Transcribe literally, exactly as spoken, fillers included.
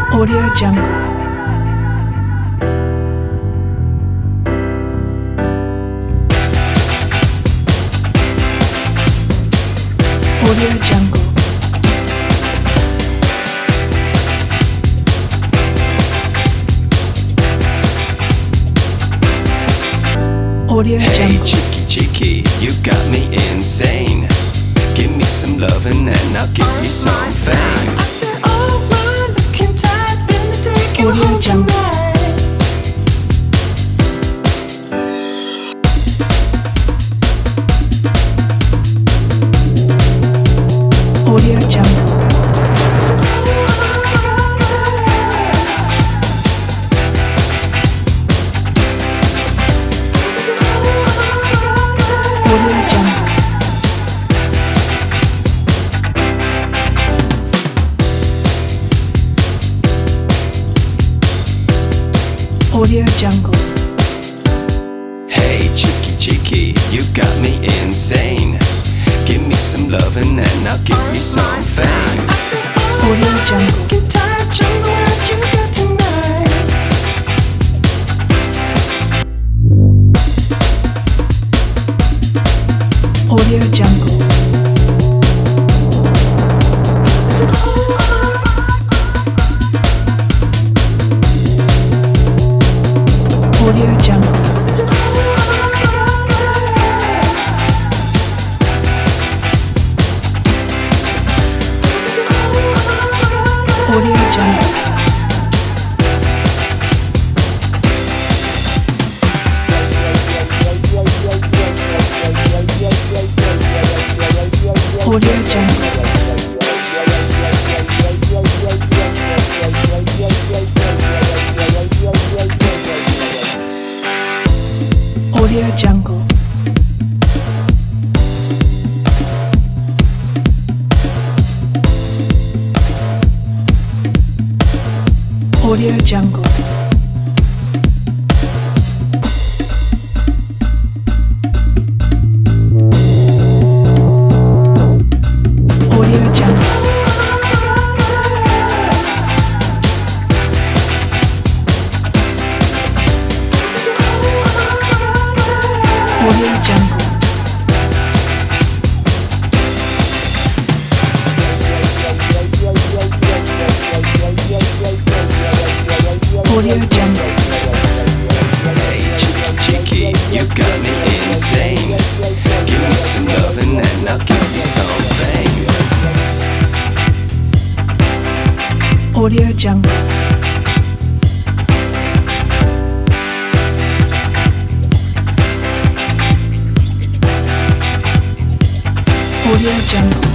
Audio Jungle. Audio Jungle. Audio Hey, Jungle. cheeky, cheeky, you got me insane. Give me some loving and I'll give you some fame. I said, oh, we're looking tight, let me take you Audio home Jungle. tonight. Audio Jungle. Audio Jungle. Audio Jungle. Hey, cheeky, cheeky, you got me insane. Give me some loving and I'll give you some fame. I said, oh, Audio we're Jungle. looking tight, jungle, what you got tonight? Audio Jungle. Audio Jungle. Audio Jungle. Audio Jungle. Audio Jungle. Audio Jungle. Audio Jungle. Audio Jungle. Audio Jungle. Hey, cheeky, cheeky, you got me insane. Give me some loving and I'll give you some fame. Audio Jungle. Audio Jungle.